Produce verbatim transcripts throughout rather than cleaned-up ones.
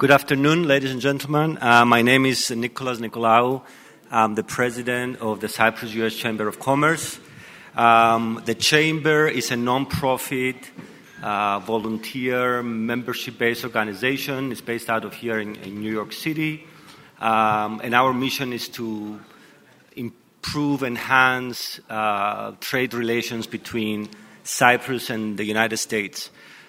Good afternoon, ladies and gentlemen. Uh, my name is Nicholas Nicolaou. I'm the president of the Cyprus U S Chamber of Commerce. Um, the Chamber is a non-profit, uh, volunteer, membership-based organization. It's based out of here in, in New York City. Um, and our mission is to improve, enhance uh, trade relations between Cyprus and the United States.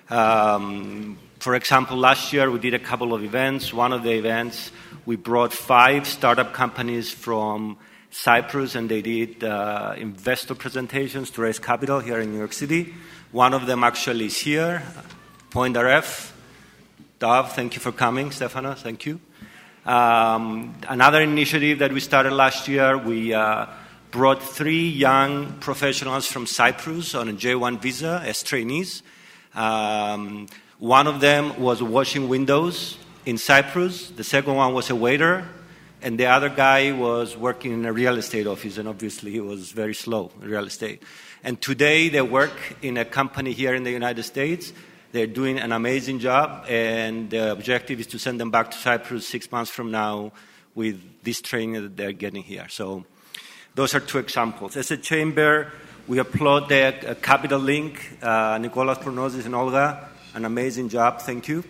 Um, for example, last year we did a couple of events. One of the events, we brought five startup companies from Cyprus, and they did uh, investor presentations to raise capital here in New York City. One of them actually is here, Point R F. Dov, thank you for coming. Stefano, thank you. Um, another initiative that we started last year, we uh, brought three young professionals from Cyprus on a J one visa as trainees. Um, one of them was washing windows in Cyprus. The second one was a waiter. And the other guy was working in a real estate office, and obviously he was very slow in real estate. And today they work in a company here in the United States. They're doing an amazing job, and the objective is to send them back to Cyprus six months from now with this training that they're getting here. So those are two examples. As a chamber, we applaud the uh, Capital Link, uh, Nicolas Pronozis and Olga, an amazing job, thank you.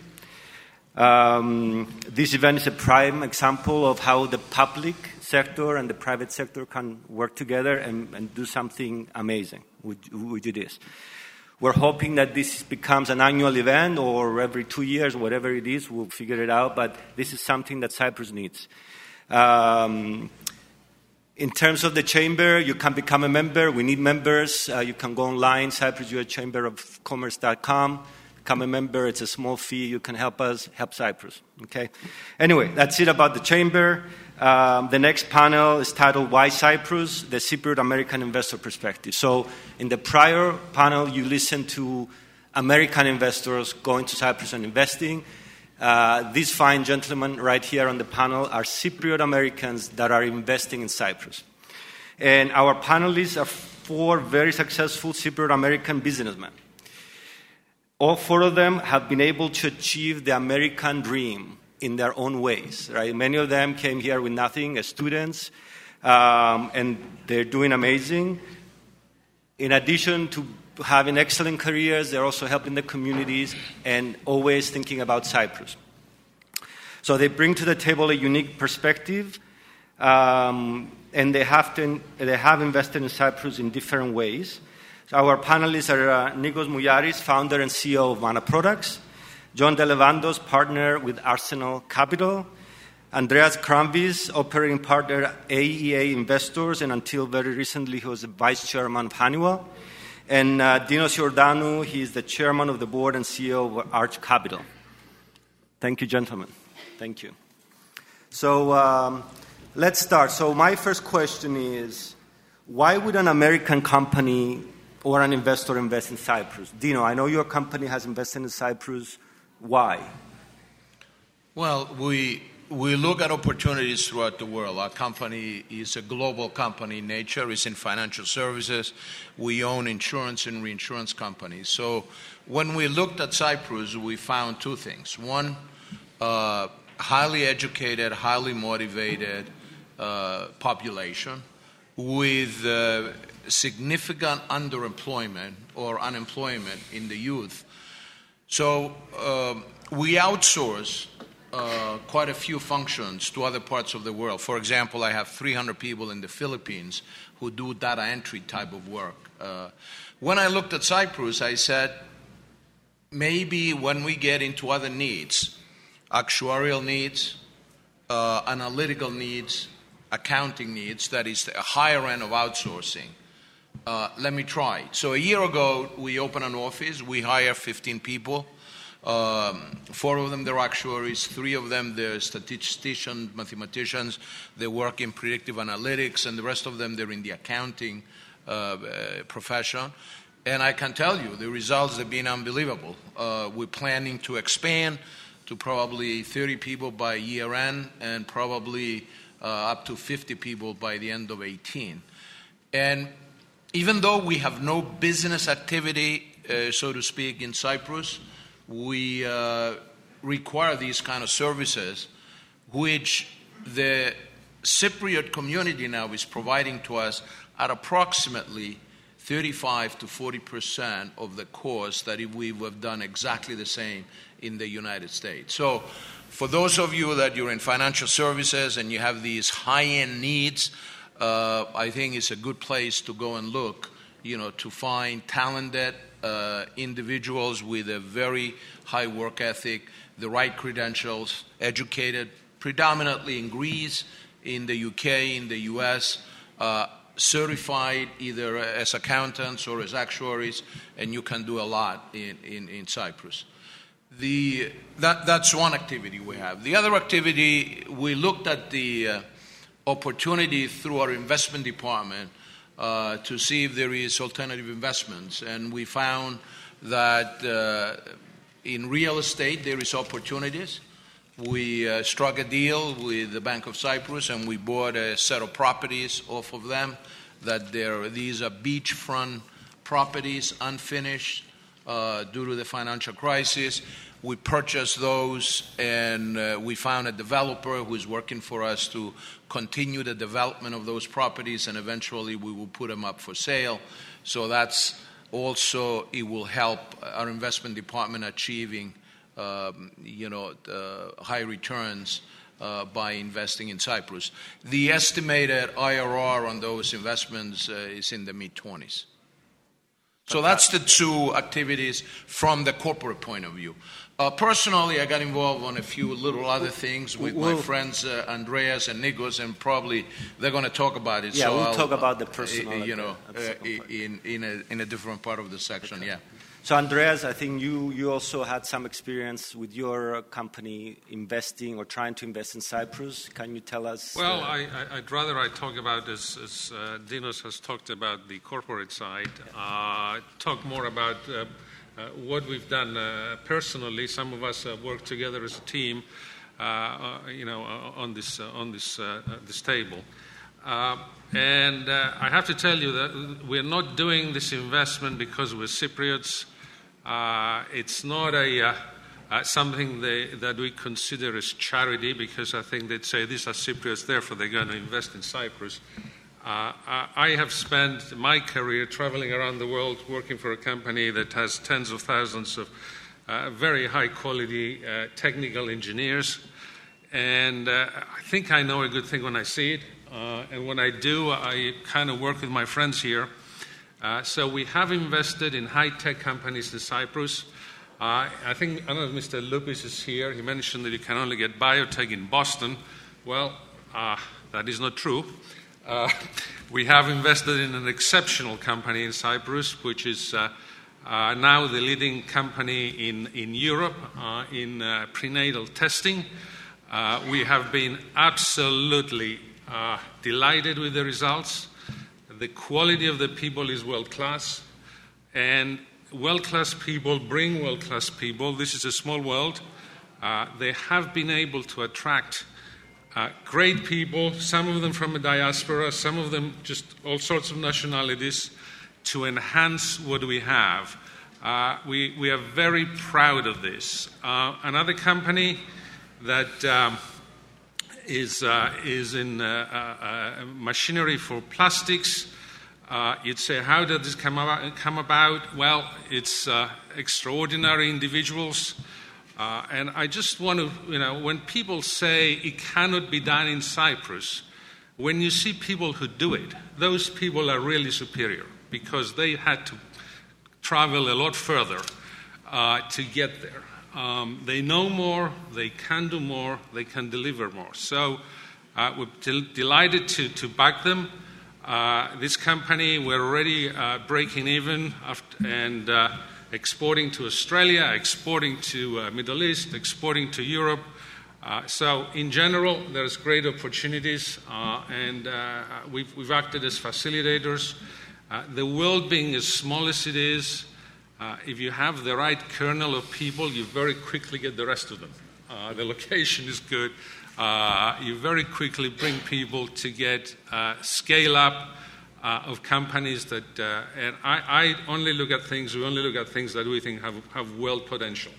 Um, this event is a prime example of how the public sector and the private sector can work together and, and do something amazing with, with this. We're hoping that this becomes an annual event or every two years, whatever it is, we'll figure it out, but this is something that Cyprus needs. Um, in terms of the chamber, you can become a member. We need members. Uh, you can go online, cyprus u s chamber of commerce dot com. Become a member. It's a small fee. You can help us help Cyprus. Okay. Anyway, that's it about the chamber. Um, the next panel is titled "Why Cyprus: The Cypriot American Investor Perspective." So, in the prior panel, you listened to American investors going to Cyprus and investing. Uh, these fine gentlemen right here on the panel are Cypriot Americans that are investing in Cyprus, and our panelists are four very successful Cypriot American businessmen. All four of them have been able to achieve the American dream in their own ways, right? Many of them came here with nothing as students, um, and they're doing amazing. In addition to having excellent careers, they're also helping the communities and always thinking about Cyprus. So they bring to the table a unique perspective, um, and they have, to, they have invested in Cyprus in different ways. So our panelists are uh, Nikos Mouliaris, founder and C E O of Mana Products, John Delevantos, partner with Arsenal Capital, Andreas Kramvis, operating partner A E A Investors, and until very recently he was the vice chairman of Honeywell, and uh, Dinos Iordanou, he is the chairman of the board and C E O of Arch Capital. Thank you, gentlemen. Thank you. So um, let's start. So my first question is, why would an American company or an investor invest in Cyprus? Dino, I know your company has invested in Cyprus. Why? Well, we we look at opportunities throughout the world. Our company is a global company in nature. It's in financial services. We own insurance and reinsurance companies. So when we looked at Cyprus, we found two things. One, uh, highly educated, highly motivated uh, population with uh, significant underemployment or unemployment in the youth. So uh, we outsource uh, quite a few functions to other parts of the world. For example, I have three hundred people in the Philippines who do data entry type of work. Uh, when I looked at Cyprus, I said, maybe when we get into other needs, actuarial needs, uh, analytical needs, accounting needs, that is a higher end of outsourcing, uh, let me try. So a year ago, we opened an office. We hired fifteen people. Um, four of them, they're actuaries. Three of them, they're statisticians, mathematicians. They work in predictive analytics. And the rest of them, they're in the accounting uh, uh, profession. And I can tell you, the results have been unbelievable. Uh, we're planning to expand to probably thirty people by year end and probably Uh, up to fifty people by the end of eighteen. And even though we have no business activity, uh, so to speak, in Cyprus, we uh, require these kind of services, which the Cypriot community now is providing to us at approximately thirty-five to forty percent of the cost that if we would have done exactly the same in the United States. So for those of you that you're in financial services and you have these high-end needs, uh, I think it's a good place to go and look, you know, to find talented uh, individuals with a very high work ethic, the right credentials, educated predominantly in Greece, in the U K, in the U S, uh, certified either as accountants or as actuaries, and you can do a lot in, in, in Cyprus. The, that, that's one activity we have. The other activity, we looked at the uh, opportunity through our investment department uh, to see if there is alternative investments, and we found that uh, in real estate there is opportunities. We uh, struck a deal with the Bank of Cyprus, and we bought a set of properties off of them. That they're, these are beachfront properties, unfinished uh, due to the financial crisis. We purchased those, and uh, we found a developer who is working for us to continue the development of those properties, and eventually we will put them up for sale. So that's also, it will help our investment department achieving Um, you know, uh, high returns uh, by investing in Cyprus. The estimated I R R on those investments uh, is in the mid-twenties. So that's the two activities from the corporate point of view. Uh, personally, I got involved on a few little other things with we'll, my friends uh, Andreas and Nikos, and probably they're going to talk about it. Yeah, so we'll I'll, talk about the personal. Uh, you know, uh, in in a in a different part of the section. Okay. Yeah. So, Andreas, I think you, you also had some experience with your company investing or trying to invest in Cyprus. Can you tell us? Well, uh, I, I'd rather I talk about, as, as uh, Dinos has talked about the corporate side, uh, talk more about uh, uh, what we've done uh, personally. Some of us uh, work together as a team, uh, uh, you know, uh, on this uh, on this uh, this table. Uh, and uh, I have to tell you that we're not doing this investment because we're Cypriots. Uh, it's not a uh, uh, something they, that we consider as charity, because I think they'd say these are Cypriots, therefore they're going to invest in Cyprus. Uh, I have spent my career traveling around the world working for a company that has tens of thousands of uh, very high-quality uh, technical engineers, and uh, I think I know a good thing when I see it, uh, and when I do, I kind of work with my friends here. Uh, so we have invested in high-tech companies in Cyprus. Uh, I think, I don't know if Mister Lupis is here. He mentioned that you can only get biotech in Boston. Well, uh, that is not true. Uh, we have invested in an exceptional company in Cyprus, which is uh, uh, now the leading company in, in Europe uh, in uh, prenatal testing. Uh, we have been absolutely uh, delighted with the results. The quality of the people is world-class, and world-class people bring world-class people. This is a small world. Uh, they have been able to attract uh, great people, some of them from a diaspora, some of them just all sorts of nationalities, to enhance what we have. Uh, we, we are very proud of this. Uh, another company that um, is, uh, is in uh, uh, machinery for plastics. Uh, you'd say, how did this come about? Come about? Well, it's uh, extraordinary individuals. Uh, and I just want to, you know, when people say it cannot be done in Cyprus, when you see people who do it, those people are really superior, because they had to travel a lot further uh, to get there. Um, they know more, they can do more, they can deliver more. So uh, we're del- delighted to, to back them. Uh, this company, we're already uh, breaking even after, and uh, exporting to Australia, exporting to uh, Middle East, exporting to Europe. Uh, so in general, there's great opportunities, uh, and uh, we've, we've acted as facilitators. Uh, the world being as small as it is, Uh, if you have the right kernel of people, you very quickly get the rest of them. Uh, the location is good. Uh, you very quickly bring people to get uh, scale up uh, of companies that, uh, and I, I only look at things, we only look at things that we think have, have world potential.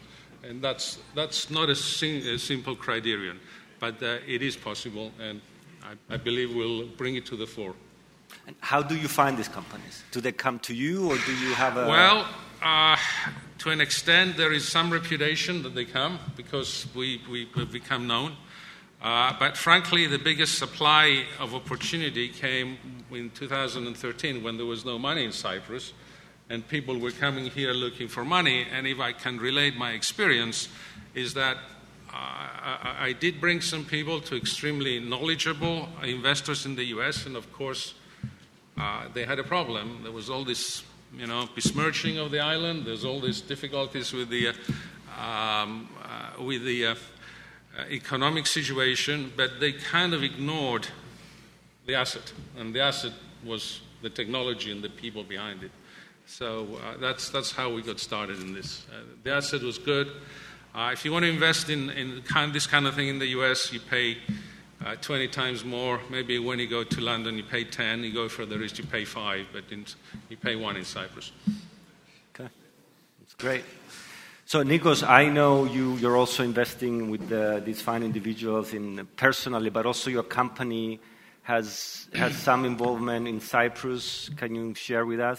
and that's that's not a, sim- a simple criterion, but uh, it is possible, and I, I believe we'll bring it to the fore. And how do you find these companies? Do they come to you, or do you have a... Well, uh, to an extent, there is some reputation that they come because we, we, we've become known. Uh, but frankly, the biggest supply of opportunity came in two thousand thirteen when there was no money in Cyprus and people were coming here looking for money. And if I can relate my experience, is that uh, I, I did bring some people to extremely knowledgeable investors in the U S, and of course, uh, they had a problem. There was all this, you know, besmirching of the island. There's all these difficulties with the, uh, um, uh, with the uh, Uh, economic situation, but they kind of ignored the asset, and the asset was the technology and the people behind it. So uh, that's that's how we got started in this. Uh, the asset was good. Uh, if you want to invest in, in kind, this kind of thing in the U S, you pay uh, twenty times more. Maybe when you go to London, you pay ten. You go further east, you pay five, but in, you pay one in Cyprus. Okay, that's great. So, Nikos, I know you, you're also investing with the, these fine individuals in personally, but also your company has has some involvement in Cyprus. Can you share with us?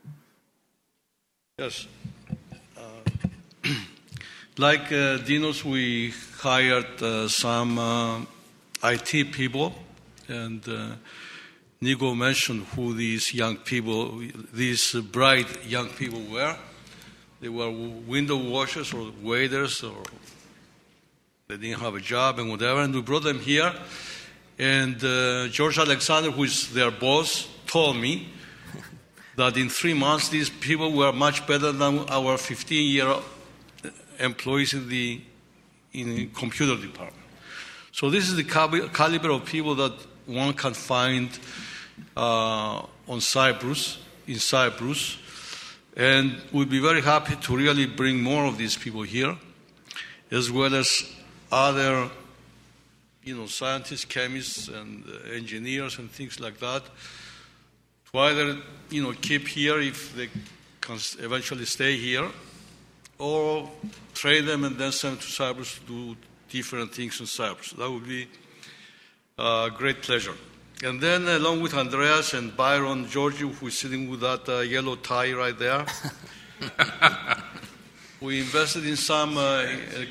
Yes. Uh, like uh, Dinos, we hired uh, some uh, I T people, and uh, Nico mentioned who these young people, these bright young people were. They were window washers or waiters, or they didn't have a job and whatever. And we brought them here. And uh, George Alexander, who is their boss, told me that in three months these people were much better than our fifteen-year employees in the in the computer department. So this is the caliber of people that one can find uh, on Cyprus, in Cyprus. And we'd be very happy to really bring more of these people here, as well as other, you know, scientists, chemists, and uh, engineers, and things like that, to either, you know, keep here if they can eventually stay here, or train them and then send them to Cyprus to do different things in Cyprus. That would be a great pleasure. And then, along with Andreas and Byron Georgiou, who is sitting with that uh, yellow tie right there, we invested in some, uh,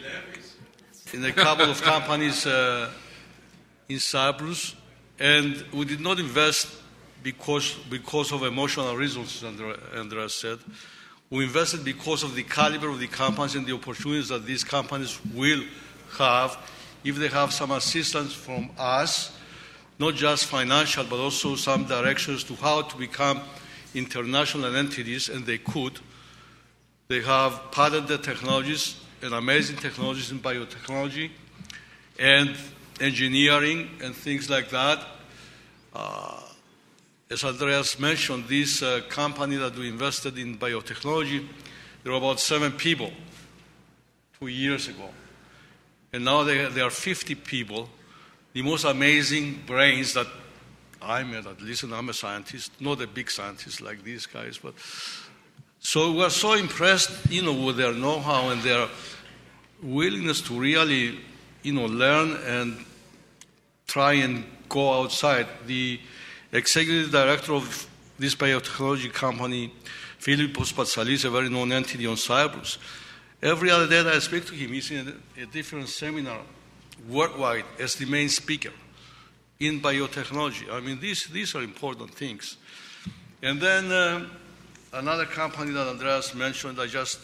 in a couple of companies uh, in Cyprus, and we did not invest because because of emotional reasons, Andreas said. We invested because of the caliber of the companies and the opportunities that these companies will have if they have some assistance from us. Not just financial, but also some directions to how to become international entities, and they could. They have patented technologies and amazing technologies in biotechnology and engineering and things like that. Uh, as Andreas mentioned, this uh, company that we invested in biotechnology, there were about seven people two years ago. And now they, there are fifty people. The most amazing brains that I met, at least, and I'm a scientist, not a big scientist like these guys, but so we're so impressed, you know, with their know-how and their willingness to really, you know, learn and try and go outside. The executive director of this biotechnology company, Philippos Patsalis, a very known entity on Cyprus, every other day that I speak to him, he's in a, a different seminar worldwide as the main speaker in biotechnology. I mean, these these are important things. And then uh, another company that Andreas mentioned, I just,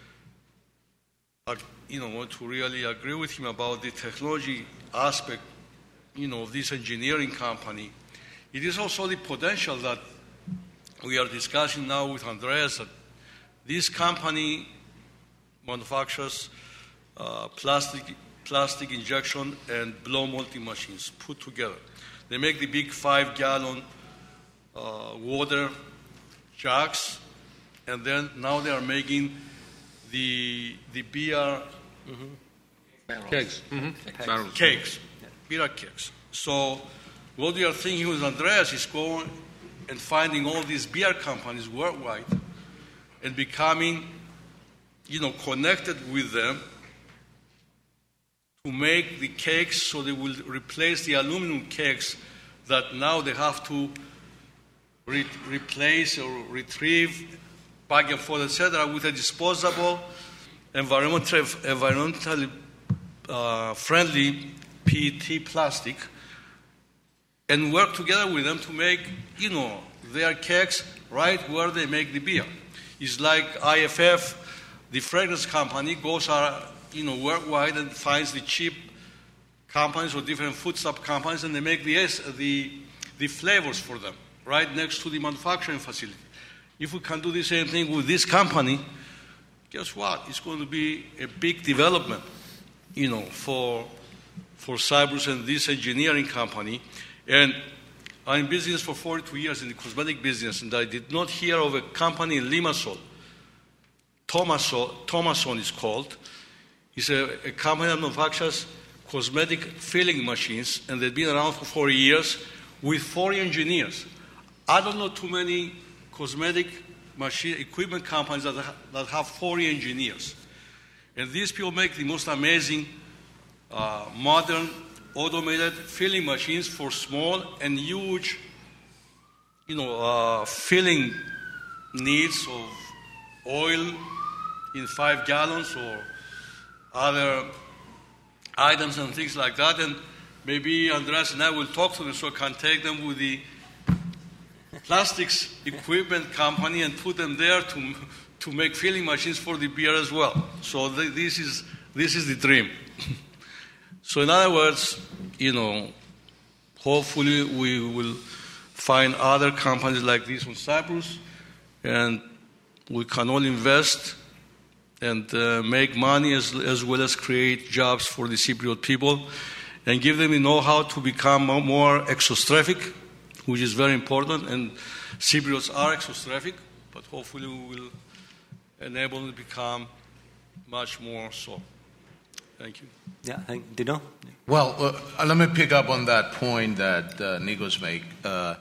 uh, you know, want to really agree with him about the technology aspect, you know, of this engineering company. It is also the potential that we are discussing now with Andreas, that this company manufactures uh, plastic plastic injection and blow molding machines put together. They make the big five-gallon uh, water jugs, and then now they are making the the beer mm-hmm. cakes. Mm-hmm. Barrels. Cakes, beer cakes. So what we are thinking with Andreas is going and finding all these beer companies worldwide and becoming, you know, connected with them to make the cakes, so they will replace the aluminum cakes that now they have to re- replace or retrieve back and forth, et cetera, with a disposable, environmental, environmentally uh, friendly P E T plastic, and work together with them to make, you know, their cakes right where they make the beer. It's like I F F, the fragrance company, goes uh, you know, worldwide and finds the cheap companies or different foodstuff companies, and they make the, the, the flavors for them right next to the manufacturing facility. If we can do the same thing with this company, guess what? It's going to be a big development, you know, for, for Cyprus and this engineering company. And I'm in business for forty-two years in the cosmetic business, and I did not hear of a company in Limassol. Thomason, Thomason is called. It's a, a company that manufactures cosmetic filling machines, and they've been around for forty years with forty engineers. I don't know too many cosmetic machine equipment companies that, ha- that have forty engineers. And these people make the most amazing uh, modern automated filling machines for small and huge, you know, uh, filling needs of oil in five gallons or other items and things like that. And maybe Andreas and I will talk to them so I can take them with the plastics equipment company and put them there to to make filling machines for the beer as well. So th- this is this is the dream. So in other words, you know, hopefully we will find other companies like this in Cyprus, and we can all invest and uh, make money as, as well as create jobs for the Cypriot people and give them the know-how to become more exostraffic, which is very important. And Cypriots are exostraffic, but hopefully we will enable them to become much more so. Thank you. Yeah, thank, Dino? Well, uh, let me pick up on that point that uh, Nikos make. Uh,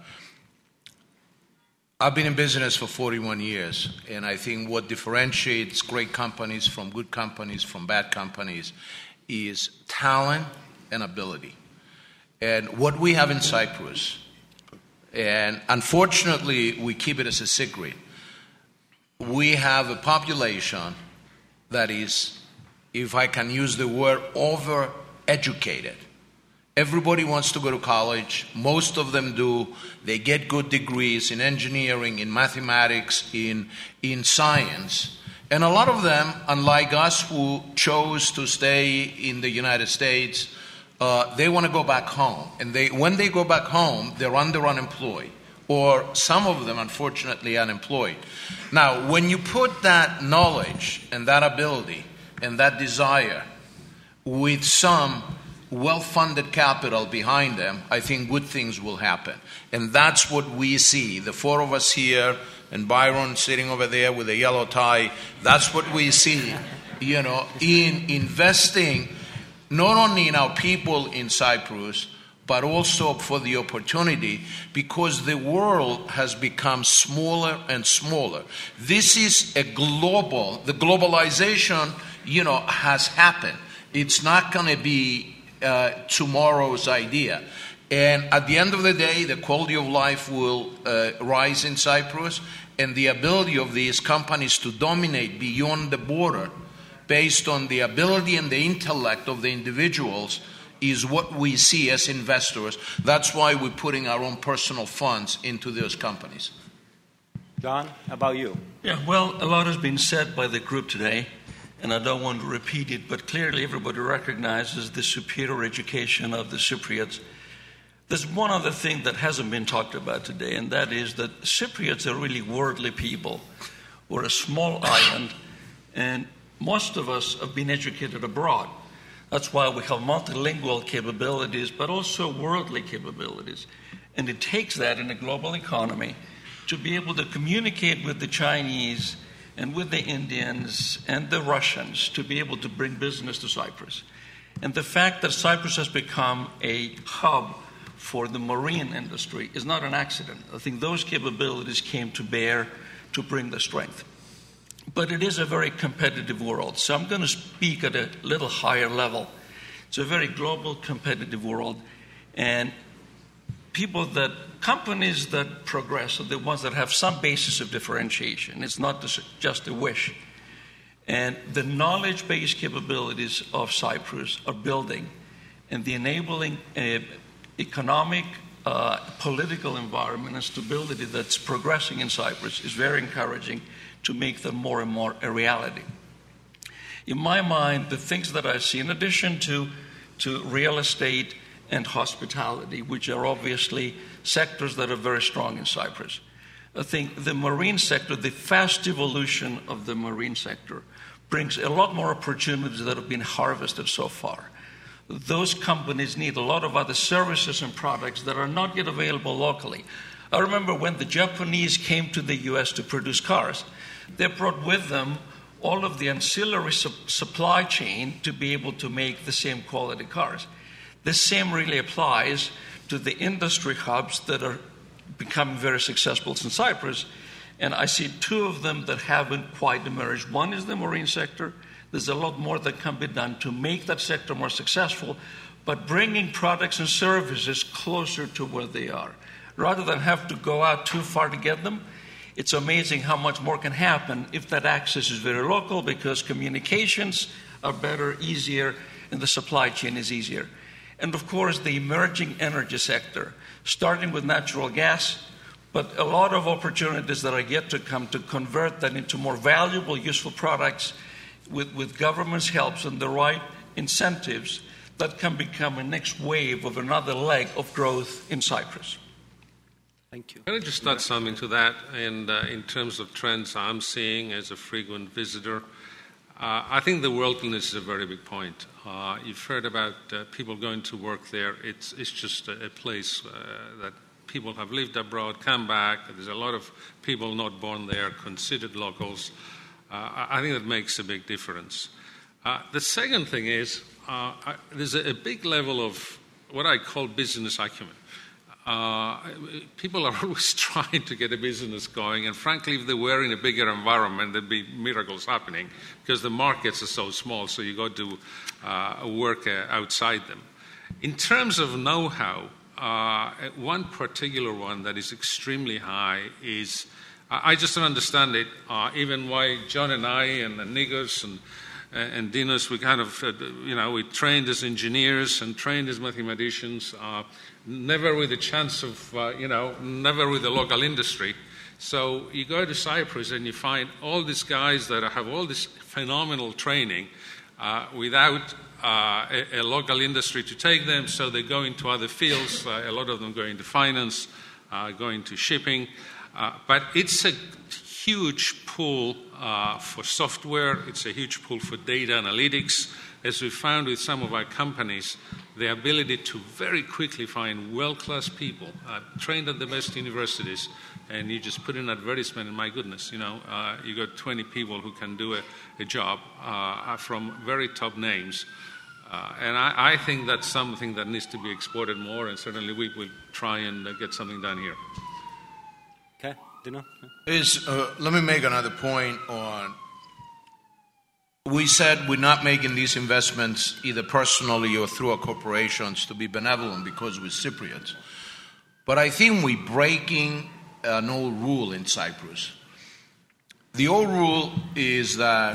I've been in business for forty-one years, and I think what differentiates great companies from good companies from bad companies is talent and ability. And what we have in Cyprus, and unfortunately we keep it as a secret, we have a population that is, if I can use the word, over-educated. Everybody wants to go to college. Most of them do. They get good degrees in engineering, in mathematics, in, in science. And a lot of them, unlike us who chose to stay in the United States, uh, they want to go back home. And they, when they go back home, they're under unemployed. Or some of them, unfortunately, unemployed. Now, when you put that knowledge and that ability and that desire with some well-funded capital behind them, I think good things will happen. And that's what we see. The four of us here, and Byron sitting over there with a yellow tie, that's what we see, you know, in investing not only in our people in Cyprus, but also for the opportunity, because the world has become smaller and smaller. This is a global, the globalization, you know, has happened. It's not going to be uh, tomorrow's idea. And at the end of the day, the quality of life will uh, rise in Cyprus, and the ability of these companies to dominate beyond the border based on the ability and the intellect of the individuals is what we see as investors. That's why we're putting our own personal funds into those companies. John, how about you? Yeah, well, a lot has been said by the group today, and I don't want to repeat it, but clearly everybody recognizes the superior education of the Cypriots. There's one other thing that hasn't been talked about today, and that is that Cypriots are really worldly people. We're a small island, and most of us have been educated abroad. That's why we have multilingual capabilities, but also worldly capabilities. And it takes that in a global economy to be able to communicate with the Chinese and with the Indians and the Russians to be able to bring business to Cyprus. And the fact that Cyprus has become a hub for the marine industry is not an accident. I think those capabilities came to bear to bring the strength. But it is a very competitive world. So I'm going to speak at a little higher level. It's a very global, competitive world. And people that, companies that progress are the ones that have some basis of differentiation. It's not just a wish. And the knowledge-based capabilities of Cyprus are building, and the enabling uh, economic, uh, political environment and stability that's progressing in Cyprus is very encouraging to make them more and more a reality. In my mind, the things that I see, in addition to, to real estate and hospitality, which are obviously sectors that are very strong in Cyprus, I think the marine sector, the fast evolution of the marine sector, brings a lot more opportunities that have been harvested so far. Those companies need a lot of other services and products that are not yet available locally. I remember when the Japanese came to the U S to produce cars, they brought with them all of the ancillary su- supply chain to be able to make the same quality cars. The same really applies to the industry hubs that are becoming very successful in Cyprus. And I see two of them that haven't quite emerged. One is the marine sector. There's a lot more that can be done to make that sector more successful, but bringing products and services closer to where they are. Rather than have to go out too far to get them, it's amazing how much more can happen if that access is very local, because communications are better, easier, and the supply chain is easier. And of course, the emerging energy sector, starting with natural gas, but a lot of opportunities that are yet to come to convert that into more valuable, useful products with, with government's helps and the right incentives that can become a next wave of another leg of growth in Cyprus. Thank you. Can I just add something to that? And uh, in terms of trends I'm seeing as a frequent visitor, uh, I think the worldliness is a very big point. Uh, you've heard about uh, people going to work there. It's, it's just a, a place uh, that people have lived abroad, come back. There's a lot of people not born there, considered locals. Uh, I think that makes a big difference. Uh, the second thing is uh, I, there's a, a big level of what I call business acumen. Uh, people are always trying to get a business going, and frankly, if they were in a bigger environment, there'd be miracles happening because the markets are so small, so you got to uh, work uh, outside them. In terms of know-how, Uh, one particular one that is extremely high is, I just don't understand it, uh, even why John and I and, and Nikos and, and Dinos, we kind of, uh, you know, we trained as engineers and trained as mathematicians, uh, never with a chance of, uh, you know, never with the local industry. So you go to Cyprus and you find all these guys that have all this phenomenal training uh, without Uh, a, a local industry to take them, so they go into other fields. Uh, a lot of them go into finance, uh, go into shipping. Uh, but it's a huge pool uh, for software. It's a huge pool for data analytics. As we found with some of our companies, the ability to very quickly find world-class people uh, trained at the best universities, and you just put in an advertisement, and my goodness, you know, uh, you got twenty people who can do a, a job uh, from very top names. Uh, and I, I think that's something that needs to be exported more, and certainly we will try and uh, get something done here. Okay, Dino? Is, uh, let me make another point on, we said we're not making these investments either personally or through our corporations to be benevolent because we're Cypriots. But I think we're breaking an old rule in Cyprus. The old rule is that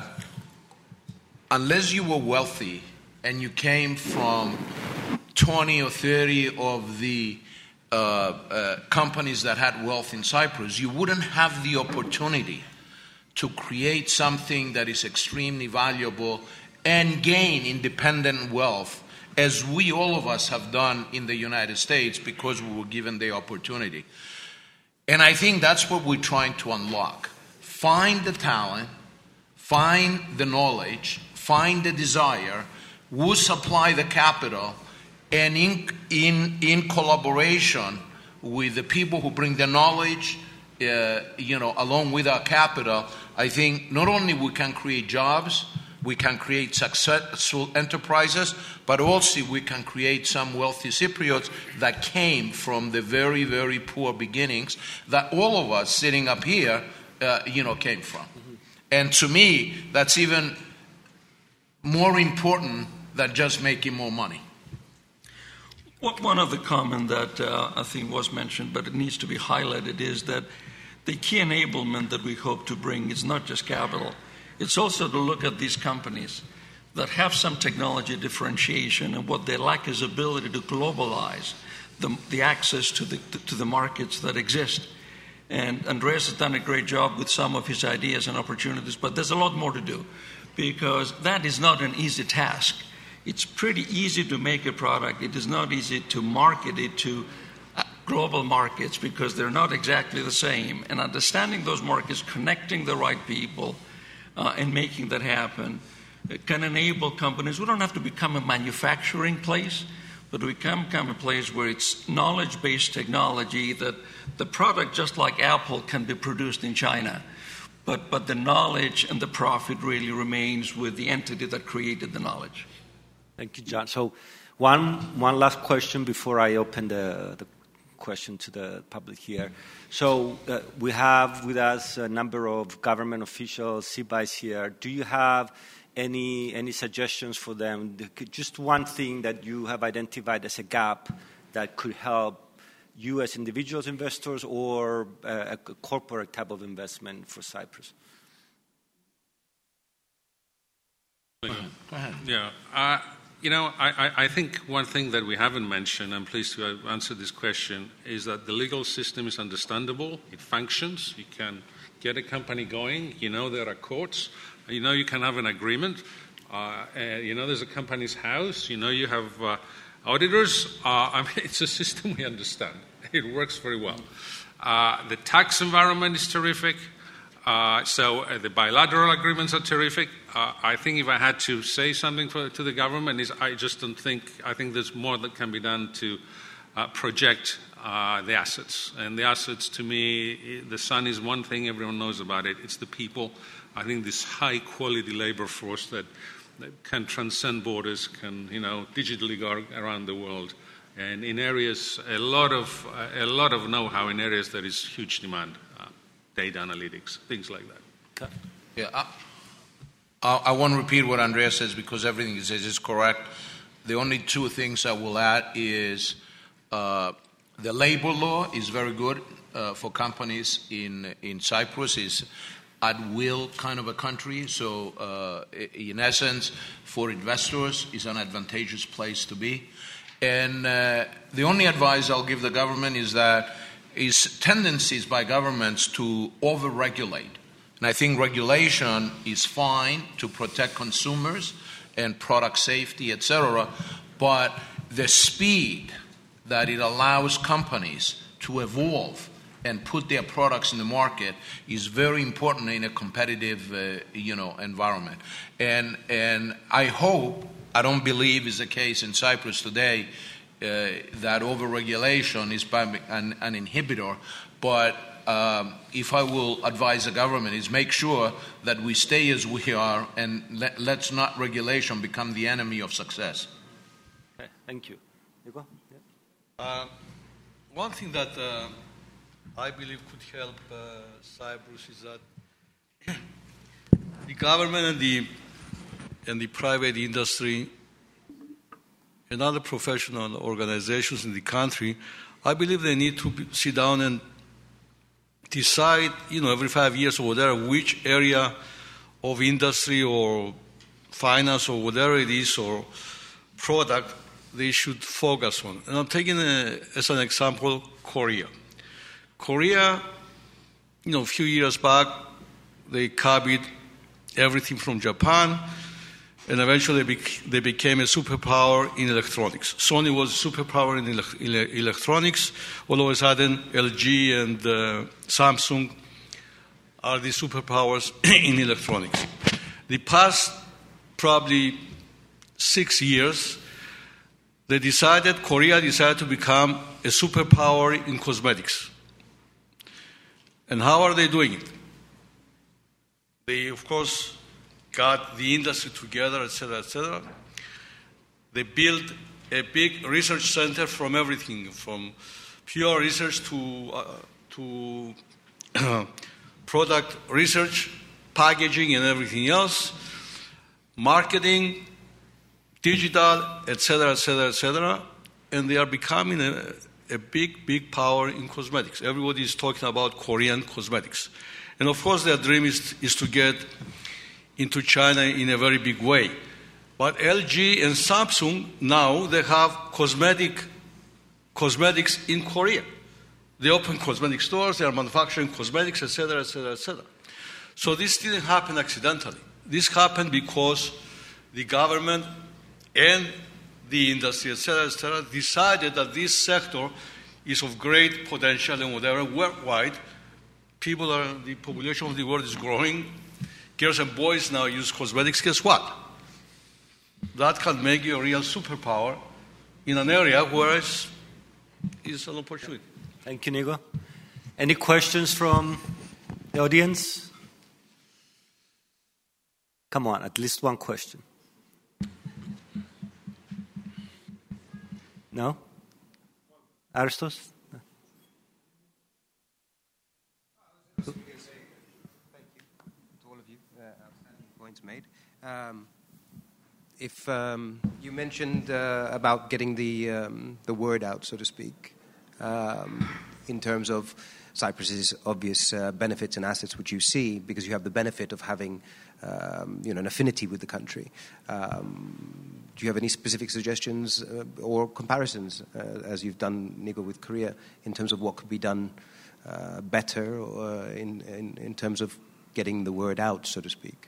unless you were wealthy and you came from twenty or thirty of the uh, uh, companies that had wealth in Cyprus, you wouldn't have the opportunity to create something that is extremely valuable and gain independent wealth, as we, all of us, have done in the United States because we were given the opportunity. And I think that's what we're trying to unlock. Find the talent, find the knowledge, find the desire, will supply the capital, and in, in, in collaboration with the people who bring the knowledge, uh, you know, along with our capital, I think not only we can create jobs, we can create successful enterprises, but also we can create some wealthy Cypriots that came from the very, very poor beginnings that all of us sitting up here, uh, you know, came from. Mm-hmm. And to me, that's even more important than just making more money. One other comment that uh, I think was mentioned, but it needs to be highlighted, is that the key enablement that we hope to bring is not just capital. It's also to look at these companies that have some technology differentiation, and what they lack is ability to globalize the, the access to the, to the markets that exist. And Andreas has done a great job with some of his ideas and opportunities, but there's a lot more to do, because that is not an easy task. It's pretty easy to make a product. It is not easy to market it to global markets, because they're not exactly the same. And understanding those markets, connecting the right people, uh, and making that happen, it can enable companies. We don't have to become a manufacturing place, but we can become a place where it's knowledge-based technology, that the product, just like Apple, can be produced in China. But, but the knowledge and the profit really remains with the entity that created the knowledge. Thank you, John. So one, one last question before I open the, the question to the public here. So uh, we have with us a number of government officials, C B I S here. Do you have any any suggestions for them? Just one thing that you have identified as a gap that could help you as individuals investors, or uh, a corporate type of investment for Cyprus? Go ahead. Yeah. Uh, you know, I, I think one thing that we haven't mentioned, I'm pleased to answer this question, is that the legal system is understandable. It functions. You can get a company going. You know there are courts. You know you can have an agreement. Uh, uh, you know there's a company's house. You know you have uh, auditors. Uh, I mean, it's a system we understand. It works very well. Uh, the tax environment is terrific. Uh, so uh, the bilateral agreements are terrific. Uh, I think if I had to say something for, to the government, is I just don't think, I think there's more that can be done to uh, project uh, the assets. And the assets, to me, the sun is one thing, everyone knows about it. It's the people. I think this high-quality labor force that, that can transcend borders, can, you know, digitally go around the world. And in areas, a lot of, uh, a lot of know-how in areas there is huge demand. Data analytics, things like that. Okay. Yeah, I, I, I want to repeat what Andrea says, because everything he says is correct. The only two things I will add is uh, the labor law is very good uh, for companies in in Cyprus. Is at will kind of a country. So uh, in essence, for investors, is an advantageous place to be. And uh, the only advice I'll give the government is that is tendencies by governments to over-regulate. And I think regulation is fine to protect consumers and product safety, et cetera, but the speed that it allows companies to evolve and put their products in the market is very important in a competitive, uh, you know, environment. And and I hope, I don't believe is the case in Cyprus today, Uh, that over-regulation is an, an inhibitor, but um, if I will advise the government is make sure that we stay as we are, and let, let's not regulation become the enemy of success. Okay, thank you. Nico? Yeah. Uh, one thing that uh, I believe could help uh, Cyprus is that the government and the and the private industry and other professional organizations in the country, I believe they need to be, sit down and decide, you know, every five years or whatever, which area of industry or finance or whatever it is or product they should focus on. And I'm taking a, as an example Korea. Korea, you know, a few years back, they copied everything from Japan, and eventually they became a superpower in electronics. Sony was a superpower in ele- electronics. All of a sudden, L G and uh, Samsung are the superpowers in electronics. The past probably six years, they decided, Korea decided to become a superpower in cosmetics. And how are they doing it? They, of course, got the industry together, et cetera, et cetera. They built a big research center from everything, from pure research to uh, to product research, packaging, and everything else, marketing, digital, et cetera, et cetera, et cetera, and they are becoming a, a big, big power in cosmetics. Everybody is talking about Korean cosmetics. And of course, their dream is, is to get into China in a very big way. But L G and Samsung, now they have cosmetic, cosmetics in Korea. They open cosmetic stores, they are manufacturing cosmetics, et cetera, et cetera, et cetera. So this didn't happen accidentally. This happened because the government and the industry, et cetera, et cetera, decided that this sector is of great potential and whatever, worldwide. People are, the population of the world is growing. Girls and boys now use cosmetics. Guess what? That can make you a real superpower in an area where it's, it's an opportunity. Thank you, Nico. Any questions from the audience? Come on, at least one question. No? Aristos? No. Thank you to all of you. Uh, outstanding points made. Um, if um, you mentioned uh, about getting the um, the word out, so to speak, um, in terms of Cyprus's obvious uh, benefits and assets, which you see because you have the benefit of having um, you know an affinity with the country. Um, do you have any specific suggestions uh, or comparisons, uh, as you've done, Nico, with Korea, in terms of what could be done uh, better or in, in in terms of getting the word out, so to speak?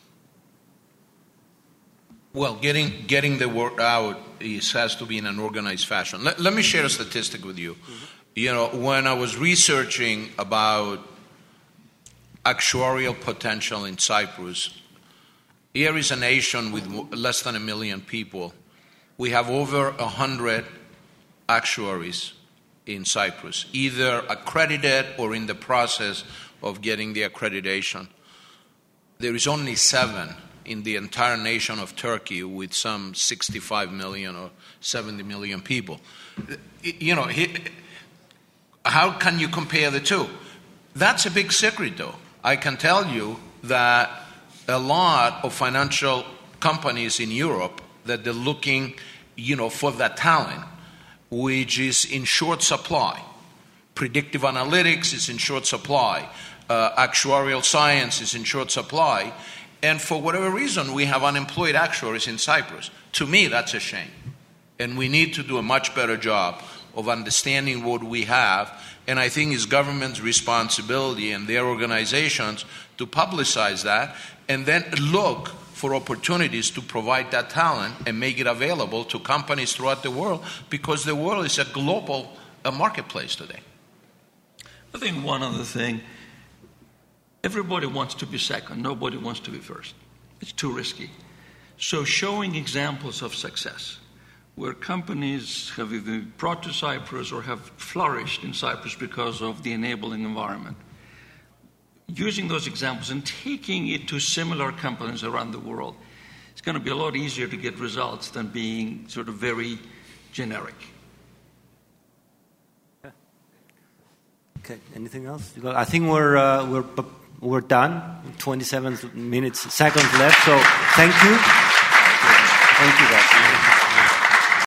Well, getting getting the word out is, has to be in an organized fashion. Let, let me share a statistic with you. Mm-hmm. You know, when I was researching about actuarial potential in Cyprus, here is a nation with less than a million people. We have over a hundred actuaries in Cyprus, either accredited or in the process of getting the accreditation. There is only seven in the entire nation of Turkey, with some sixty-five million or seventy million people. You know, how can you compare the two? That's a big secret, though. I can tell you that a lot of financial companies in Europe, that they're looking, you know, for that talent, which is in short supply. Predictive analytics is in short supply. Uh, actuarial science is in short supply. And for whatever reason, we have unemployed actuaries in Cyprus. To me, that's a shame. And we need to do a much better job of understanding what we have. And I think it's government's responsibility and their organizations to publicize that and then look for opportunities to provide that talent and make it available to companies throughout the world, because the world is a global uh, marketplace today. I think one other thing, everybody wants to be second. Nobody wants to be first. It's too risky. So showing examples of success where companies have either brought to Cyprus or have flourished in Cyprus because of the enabling environment, using those examples and taking it to similar companies around the world, it's going to be a lot easier to get results than being sort of very generic. Okay, anything else? I think we're uh, we're we're done. twenty-seven minutes, seconds left. So thank you. Thank you, guys.